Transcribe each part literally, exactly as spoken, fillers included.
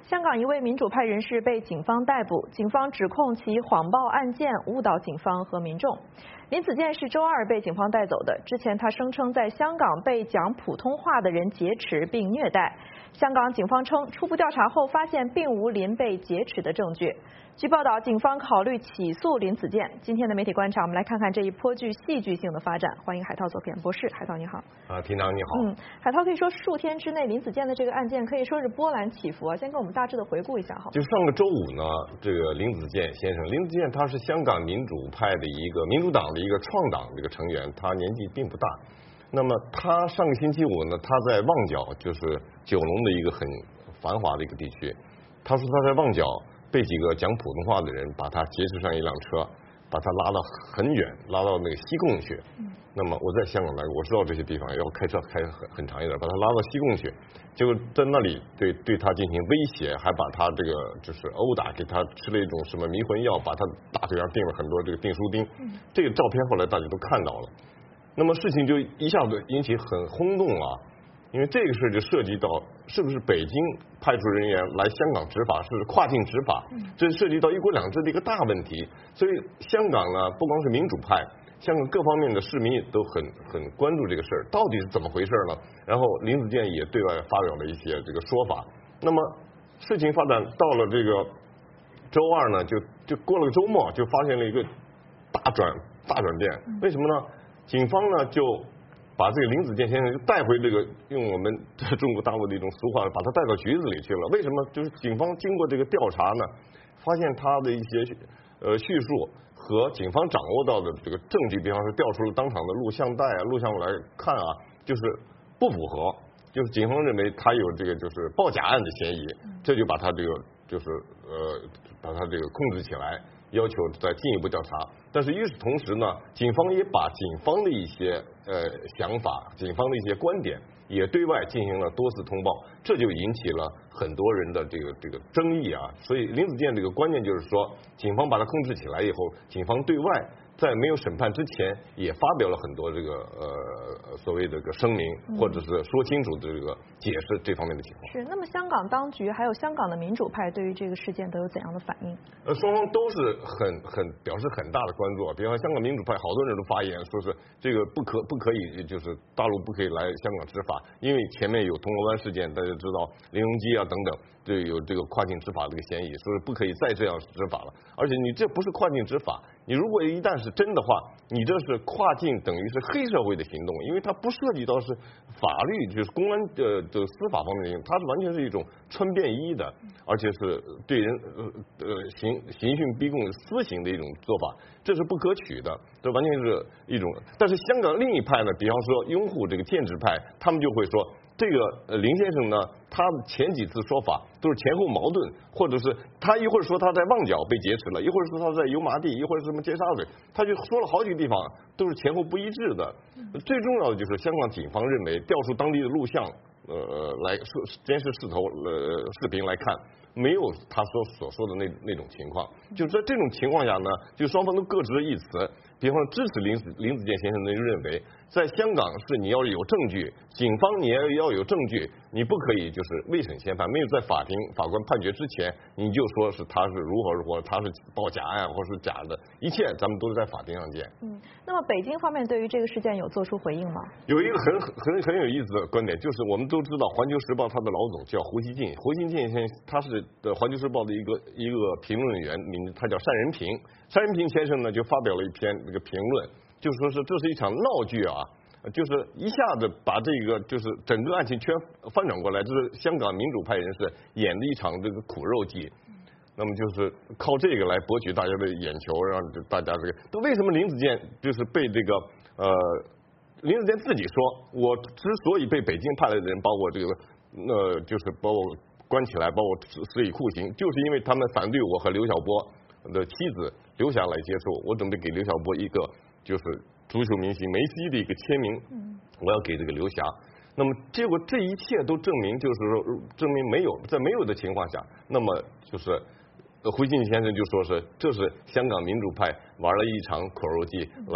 香港一位民主派人士被警方逮捕，警方指控其谎报案件，误导警方和民众。林子健是周二被警方带走的，之前他声称在香港被讲普通话的人劫持并虐待。香港警方称，初步调查后发现并无林被劫持的证据。据报道，警方考虑起诉林子健。今天的媒体观察，我们来看看这一颇具戏剧性的发展。欢迎海涛做客演播室，海涛你好。 啊，厅长你好。 嗯，海涛可以说数天之内，林子健的这个案件可以说是波澜起伏啊。先给我们大致的回顾一下好。 就上个周五呢，这个林子健先生，林子健他是香港民主派的一个民主党的一个创党这个成员，他年纪并不大。那么他上个星期五呢，他在旺角，就是九龙的一个很繁华的一个地区，他说他在旺角被几个讲普通话的人把他劫持上一辆车，把他拉到很远，拉到那个西贡去。嗯、那么我在香港来，我知道这些地方要开车开很很长一点，把他拉到西贡去，结果在那里对对他进行威胁，还把他这个就是殴打，给他吃了一种什么迷魂药，把他大腿上钉了很多这个钉书钉。嗯、这个照片后来大家都看到了。那么事情就一下子引起很轰动啊，因为这个事就涉及到是不是北京派出人员来香港执法是跨境执法，这涉及到一国两制的一个大问题。所以香港呢，不光是民主派，香港各方面的市民都很很关注这个事儿，到底是怎么回事呢？然后林子健也对外发表了一些这个说法。那么事情发展到了这个周二呢，就就过了个周末，就发现了一个大转大转变。为什么呢？警方呢就把这个林子健先生就带回这个，用我们中国大陆的一种俗话，把他带到局子里去了。为什么？就是警方经过这个调查呢，发现他的一些呃叙述和警方掌握到的这个证据，比方说调出了当场的录像带啊、录像来看啊，就是不符合，就是警方认为他有这个就是报假案的嫌疑，这就把他这个就是呃把他这个控制起来。要求再进一步调查，但是与此同时呢，警方也把警方的一些呃想法、警方的一些观点也对外进行了多次通报，这就引起了很多人的这个这个争议啊。所以林子健这个关键就是说，警方把他控制起来以后，警方对外在没有审判之前也发表了很多这个呃所谓这个声明，或者是说清楚的这个解释这方面的情况。 是。那么香港当局还有香港的民主派对于这个事件都有怎样的反应？ 呃，双方都是很很表示很大的关注啊。比方香港民主派好多人都发言说是这个不可不可以，就是大陆不可以来香港执法，因为前面有铜锣湾事件，大家知道林荣基啊等等，就有这个跨境执法这个嫌疑，说是不可以再这样执法了。而且你这不是跨境执法，你如果一旦是真的话，你这是跨境等于是黑社会的行动，因为它不涉及到是法律，就是公安的的司法方面的行动，它是完全是一种穿便衣的，而且是对人呃呃刑刑讯逼供私刑的一种做法，这是不可取的，这完全是一种。但是香港另一派呢，比方说拥护这个建制派，他们就会说。这个呃林先生呢，他前几次说法都是前后矛盾，或者是他一会儿说他在旺角被劫持了，一会儿说他在油麻地，一会儿什么尖沙咀，他就说了好几个地方都是前后不一致的。最重要的就是香港警方认为调出当地的录像，呃来监视视头呃视频来看，没有他所所说的那那种情况。就在这种情况下呢，就双方都各执一词。比方说支持林子林子健先生的人认为，在香港是你要有证据，警方你也要有证据，你不可以就是未审先判，没有在法庭法官判决之前，你就说是他是如何如何，他是报假案或是假的，一切咱们都是在法庭上见。 嗯，那么北京方面对于这个事件有做出回应吗？ 有一个很很很有意思的观点，就是我们都知道《环球时报》它的老总叫胡锡进，胡锡进先生他是的《环球时报》的一个一个评论员，名字他叫单仁平。单仁平先生呢就发表了一篇这个评论，就说是这是一场闹剧啊，就是一下子把这个就是整个案情全翻转过来，这是香港民主派人士演的一场这个苦肉计。那么就是靠这个来博取大家的眼球，让大家这个。那为什么林子健就是被这个呃林子健自己说，我之所以被北京派来的人把我这个呃就是把我关起来，把我施以酷刑，就是因为他们反对我和刘晓波的妻子留下来接触，我准备给刘晓波一个就是足球明星梅西的一个签名，我要给这个刘霞。那么结果这一切都证明，就是说证明没有，在没有的情况下，那么就是胡锡进先生就说是这是香港民主派玩了一场苦肉计来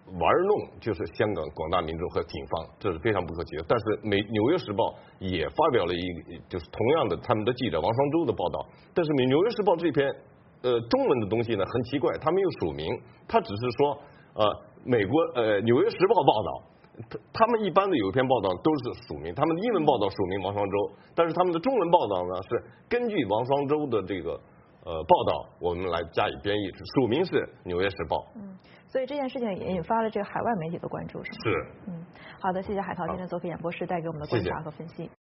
玩弄就是香港广大民众和警方，这是非常不可取的。但是美《纽约时报》也发表了一个就是同样的他们的记者王双舟的报道，但是《纽约时报》这篇呃中文的东西呢很奇怪，他没有署名，他只是说呃美国呃《纽约时报》报道。他他们一般的有一篇报道都是署名，他们的英文报道署名王双舟，但是他们的中文报道呢是根据王双舟的这个呃报道，我们来加以编译，署名是《纽约时报》。 嗯，所以这件事情也引发了这个海外媒体的关注，是吗？ 是。 嗯，好的，谢谢海涛今天做客演播室带给我们的观察和分析。